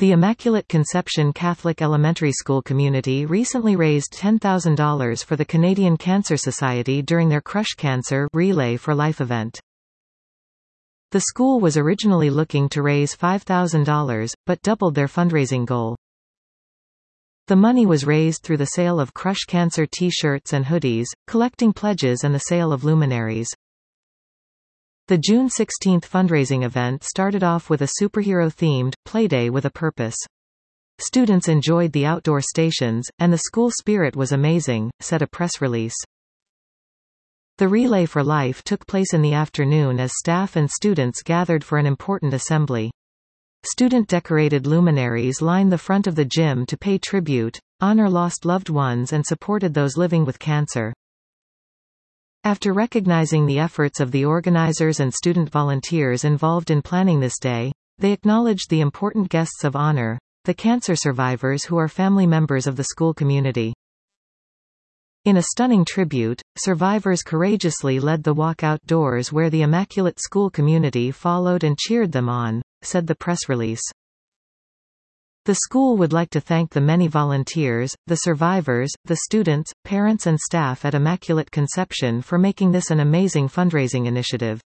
The Immaculate Conception Catholic Elementary School community recently raised $10,000 for the Canadian Cancer Society during their Crush Cancer Relay for Life event. The school was originally looking to raise $5,000, but doubled their fundraising goal. The money was raised through the sale of Crush Cancer T-shirts and hoodies, collecting pledges and the sale of luminaries. The June 16 fundraising event started off with a superhero-themed, Playday with a Purpose. Students enjoyed the outdoor stations, and the school spirit was amazing, said a press release. The Relay for Life took place in the afternoon as staff and students gathered for an important assembly. Student-decorated luminaries lined the front of the gym to pay tribute, honor lost loved ones and supported those living with cancer. After recognizing the efforts of the organizers and student volunteers involved in planning this day, they acknowledged the important guests of honor, the cancer survivors who are family members of the school community. In a stunning tribute, survivors courageously led the walk outdoors where the Immaculate School community followed and cheered them on, said the press release. The school would like to thank the many volunteers, the survivors, the students, parents and staff at Immaculate Conception for making this an amazing fundraising initiative.